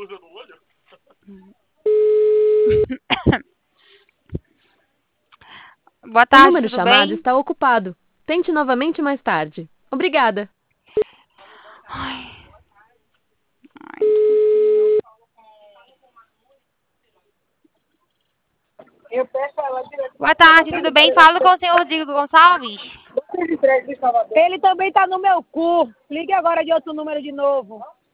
Boa O tarde, número tudo chamado bem? está ocupado. Tente novamente mais tarde. Obrigada. Boa tarde, tudo bem? Falo com o senhor Rodrigo Gonçalves. Ele também tá no meu cu. Ligue agora de outro número de novo.